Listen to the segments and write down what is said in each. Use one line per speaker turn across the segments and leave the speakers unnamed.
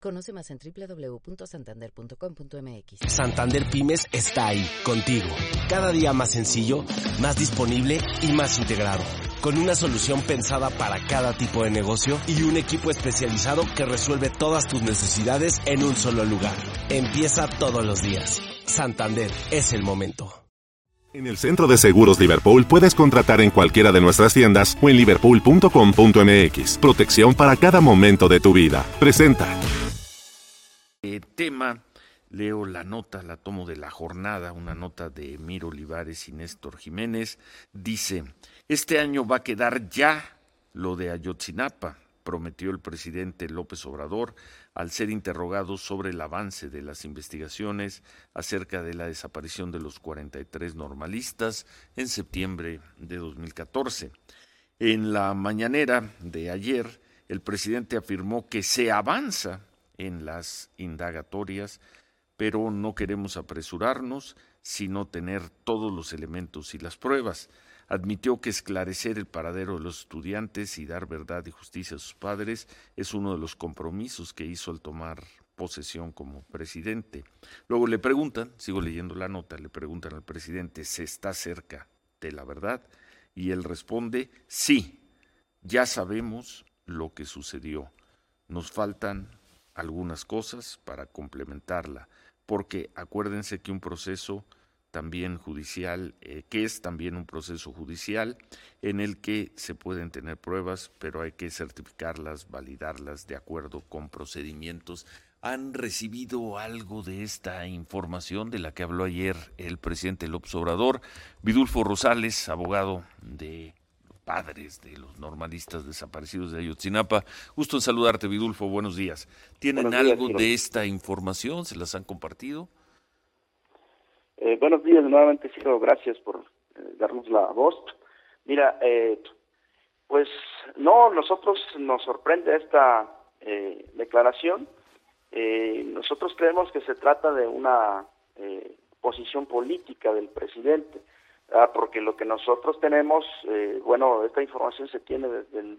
Conoce más en www.santander.com.mx.
Santander Pymes está ahí, contigo. Cada día más sencillo, más disponible y más integrado. Con una solución pensada para cada tipo de negocio y un equipo especializado que resuelve todas tus necesidades en un solo lugar. Empieza todos los días. Santander, es el momento.
En el Centro de Seguros Liverpool puedes contratar en cualquiera de nuestras tiendas o en liverpool.com.mx. Protección para cada momento de tu vida. Presenta.
Tema, leo la nota, la tomo de La Jornada, una nota de Emir Olivares y Néstor Jiménez. Dice, este año va a quedar ya lo de Ayotzinapa, prometió el presidente López Obrador al ser interrogado sobre el avance de las investigaciones acerca de la desaparición de los 43 normalistas en septiembre de 2014. En la mañanera de ayer, el presidente afirmó que se avanza en las indagatorias, pero no queremos apresurarnos, sino tener todos los elementos y las pruebas. Admitió que esclarecer el paradero de los estudiantes y dar verdad y justicia a sus padres es uno de los compromisos que hizo al tomar posesión como presidente. Luego le preguntan, sigo leyendo la nota, le preguntan al presidente, ¿se está cerca de la verdad? Y él responde, sí, ya sabemos lo que sucedió. Nos faltan algunas cosas para complementarla, porque acuérdense que un proceso también judicial, que es también un proceso judicial en el que se pueden tener pruebas, pero hay que certificarlas, validarlas de acuerdo con procedimientos. ¿Han recibido algo de esta información de la que habló ayer el presidente López Obrador? Vidulfo Rosales, abogado de padres de los normalistas desaparecidos de Ayotzinapa. Gusto en saludarte, Vidulfo, buenos días. ¿Tienen algo de esta información? ¿Se las han compartido?
Buenos días nuevamente, Ciro, gracias por darnos la voz. Mira, pues no, nosotros nos sorprende esta declaración. Nosotros creemos que se trata de una posición política del presidente. Porque lo que nosotros tenemos, esta información se tiene desde el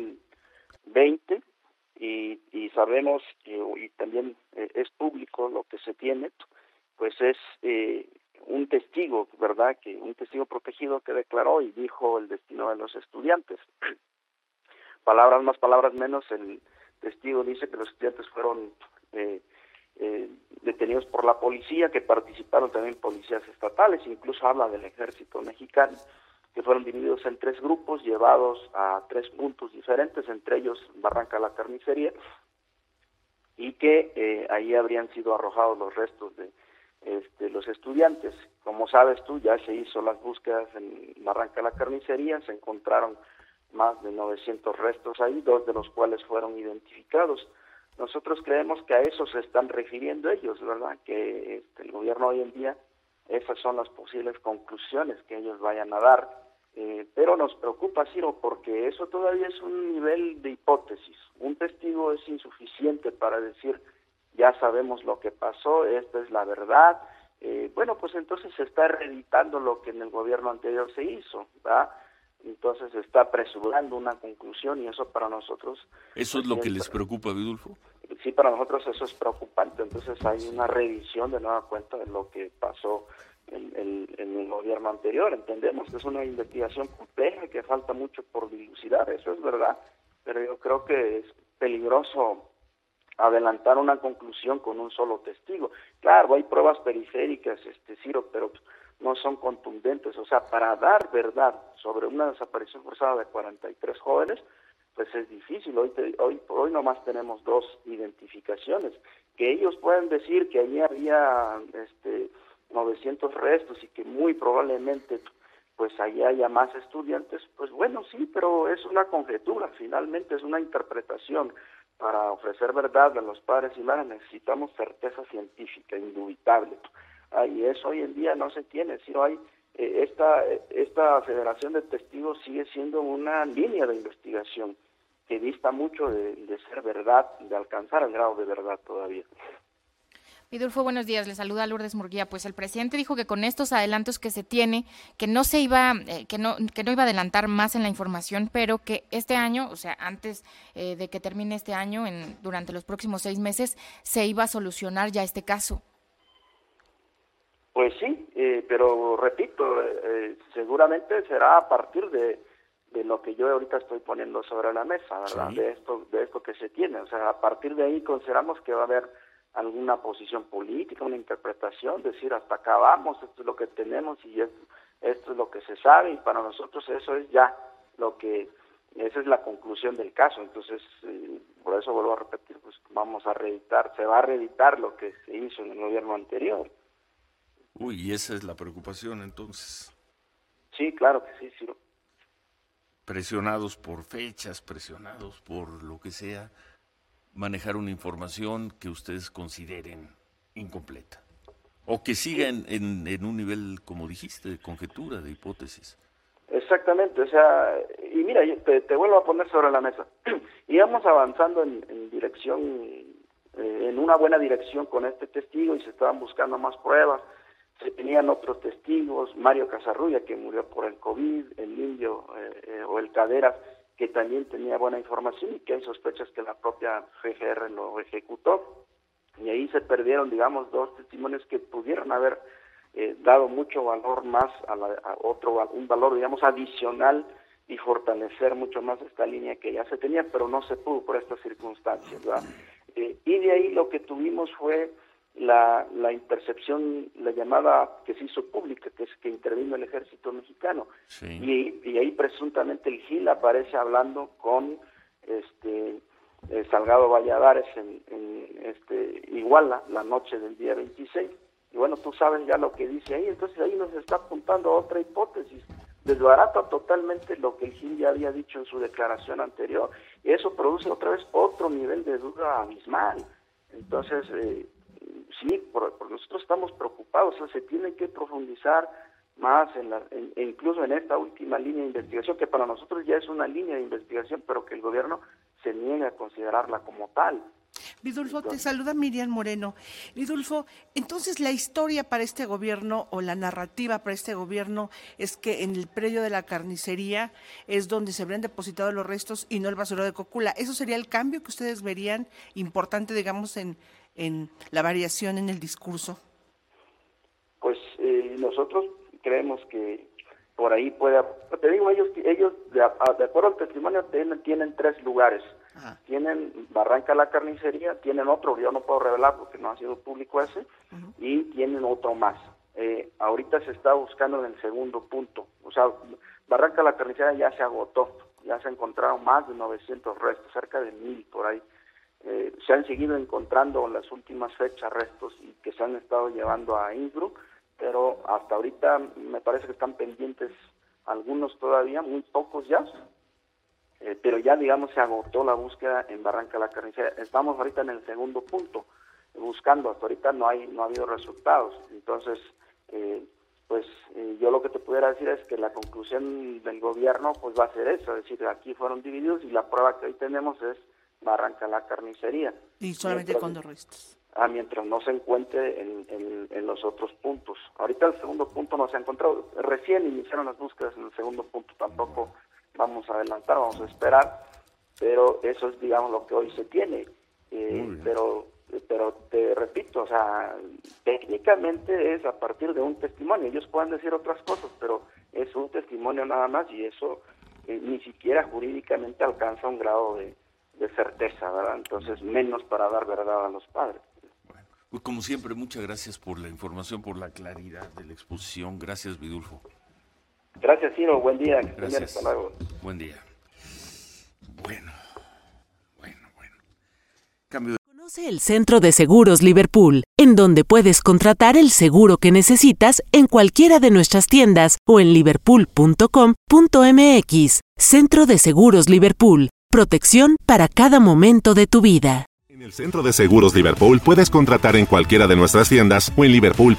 2020 y sabemos y también es público lo que se tiene, pues es un testigo, ¿verdad? Que un testigo protegido que declaró y dijo el destino de los estudiantes. Palabras más, palabras menos, el testigo dice que los estudiantes fueron detenidos por la policía, que participaron también policías estatales, incluso habla del ejército mexicano, que fueron divididos en 3 grupos, llevados a 3 puntos diferentes, entre ellos Barranca la Carnicería, y que ahí habrían sido arrojados los restos de los estudiantes. Como sabes tú, ya se hizo las búsquedas en Barranca la Carnicería, se encontraron más de 900 restos ahí, 2 de los cuales fueron identificados. Nosotros creemos que a eso se están refiriendo ellos, ¿verdad? Que el gobierno hoy en día, esas son las posibles conclusiones que ellos vayan a dar. Pero nos preocupa, Ciro, porque eso todavía es un nivel de hipótesis. Un testigo es insuficiente para decir, ya sabemos lo que pasó, esta es la verdad. Pues entonces se está reeditando lo que en el gobierno anterior se hizo, ¿verdad? Entonces se está apresurando una conclusión y eso para nosotros...
¿Eso es lo que les preocupa, Vidulfo?
Sí, para nosotros eso es preocupante. Entonces hay una revisión de nueva cuenta de lo que pasó en el gobierno anterior. Entendemos que es una investigación compleja, que falta mucho por dilucidar, eso es verdad, pero yo creo que es peligroso adelantar una conclusión con un solo testigo. Claro, hay pruebas periféricas, Ciro, pero no son contundentes. O sea, para dar verdad sobre una desaparición forzada de 43 jóvenes, pues es difícil. Hoy por hoy nomás tenemos 2 identificaciones. Que ellos pueden decir que allí había 900 restos y que muy probablemente pues allí haya más estudiantes, pues bueno, sí, pero es una conjetura, finalmente es una interpretación. Para ofrecer verdad a los padres y madres necesitamos certeza científica, indubitable. Y eso hoy en día no se tiene, sino hay esta federación de testigos sigue siendo una línea de investigación que dista mucho de ser verdad, de alcanzar el grado de verdad todavía.
Vidulfo, buenos días. Le saluda Lourdes Murguía. Pues el presidente dijo que con estos adelantos que se tiene, que no iba a adelantar más en la información, pero que este año, o sea, antes de que termine este año, durante los próximos 6 meses, se iba a solucionar ya este caso.
Pues sí, pero repito, seguramente será a partir de lo que yo ahorita estoy poniendo sobre la mesa, ¿verdad? Sí. De esto que se tiene. O sea, a partir de ahí consideramos que va a haber alguna posición política, una interpretación, decir hasta acá vamos, esto es lo que tenemos y esto es lo que se sabe, y para nosotros eso es ya esa es la conclusión del caso. Entonces, por eso vuelvo a repetir, pues se va a reeditar lo que se hizo en el gobierno anterior.
Uy, y esa es la preocupación entonces.
Sí, claro que sí.
Presionados por fechas, presionados por lo que sea, manejar una información que ustedes consideren incompleta o que siga en un nivel, como dijiste, de conjetura, de hipótesis.
Exactamente, o sea, y mira, te vuelvo a poner sobre la mesa. Íbamos avanzando en dirección, en una buena dirección con este testigo, y se estaban buscando más pruebas. Se tenían otros testigos, Mario Casarrulla, que murió por el COVID, el Indio o el Caderas, que también tenía buena información y que hay sospechas que la propia GGR lo ejecutó. Y ahí se perdieron, digamos, 2 testimonios que pudieron haber dado mucho valor más un valor, digamos, adicional, y fortalecer mucho más esta línea que ya se tenía, pero no se pudo por estas circunstancias, ¿verdad? Y de ahí lo que tuvimos fue la intercepción, la llamada que se hizo pública, que es que intervino el ejército mexicano. Sí. Y ahí presuntamente el GIL aparece hablando con Salgado Valladares en Iguala la noche del día 26. Y bueno, tú sabes ya lo que dice ahí. Entonces ahí nos está apuntando a otra hipótesis, desbarata totalmente lo que el GIL ya había dicho en su declaración anterior, y eso produce otra vez otro nivel de duda abismal. Entonces sí, por nosotros estamos preocupados. O sea, se tiene que profundizar más incluso en esta última línea de investigación, que para nosotros ya es una línea de investigación, pero que el gobierno se niega a considerarla como tal.
Vidulfo, te saluda Miriam Moreno. Vidulfo, entonces la historia para este gobierno, o la narrativa para este gobierno, es que en el predio de la carnicería es donde se habrían depositado los restos y no el basurero de Cocula. ¿Eso sería el cambio que ustedes verían importante, digamos, en la variación en el discurso?
Pues nosotros creemos que por ahí puede, te digo, ellos de acuerdo al testimonio tienen 3 lugares. Ajá. Tienen Barranca la Carnicería, tienen otro, yo no puedo revelar porque no ha sido público ese, uh-huh, y tienen otro más. Ahorita se está buscando en el segundo punto. O sea, Barranca la Carnicería ya se agotó, ya se encontraron más de 900 restos, cerca de 1000 por ahí. Se han seguido encontrando en las últimas fechas restos y que se han estado llevando a Innsbruck, pero hasta ahorita me parece que están pendientes algunos todavía, muy pocos ya, pero ya, digamos, se agotó la búsqueda en Barranca la Carnicería. Estamos ahorita en el segundo punto, buscando. Hasta ahorita no ha habido resultados. Entonces, yo lo que te pudiera decir es que la conclusión del gobierno pues va a ser eso, es decir, aquí fueron divididos y la prueba que hoy tenemos es Barranca la Carnicería.
Y solamente con 2 restos.
Mientras no se encuentre en los otros puntos. Ahorita el segundo punto no se ha encontrado. Recién iniciaron las búsquedas en el segundo punto, tampoco vamos a adelantar, vamos a esperar, pero eso es, digamos, lo que hoy se tiene. Pero te repito, o sea, técnicamente es a partir de un testimonio. Ellos pueden decir otras cosas, pero es un testimonio nada más, y eso ni siquiera jurídicamente alcanza un grado de certeza, ¿verdad? Entonces, menos para dar verdad a los padres.
Bueno, pues como siempre, muchas gracias por la información, por la claridad de la exposición. Gracias, Vidulfo.
Gracias, Ciro. Buen día.
Gracias.
Hasta luego.
Buen día. Bueno. Cambio de...
Conoce el Centro de Seguros Liverpool, en donde puedes contratar el seguro que necesitas en cualquiera de nuestras tiendas o en liverpool.com.mx. Centro de Seguros Liverpool. Protección para cada momento de tu vida.
En el Centro de Seguros Liverpool puedes contratar en cualquiera de nuestras tiendas o en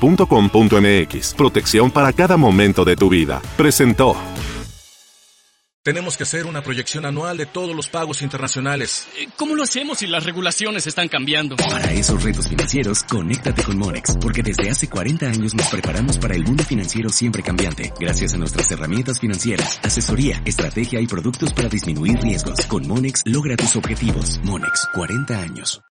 liverpool.com.mx. Protección para cada momento de tu vida. Presentó.
Tenemos que hacer una proyección anual de todos los pagos internacionales.
¿Cómo lo hacemos si las regulaciones están cambiando?
Para esos retos financieros, conéctate con Monex, porque desde hace 40 años nos preparamos para el mundo financiero siempre cambiante. Gracias a nuestras herramientas financieras, asesoría, estrategia y productos para disminuir riesgos. Con Monex, logra tus objetivos. Monex, 40 años.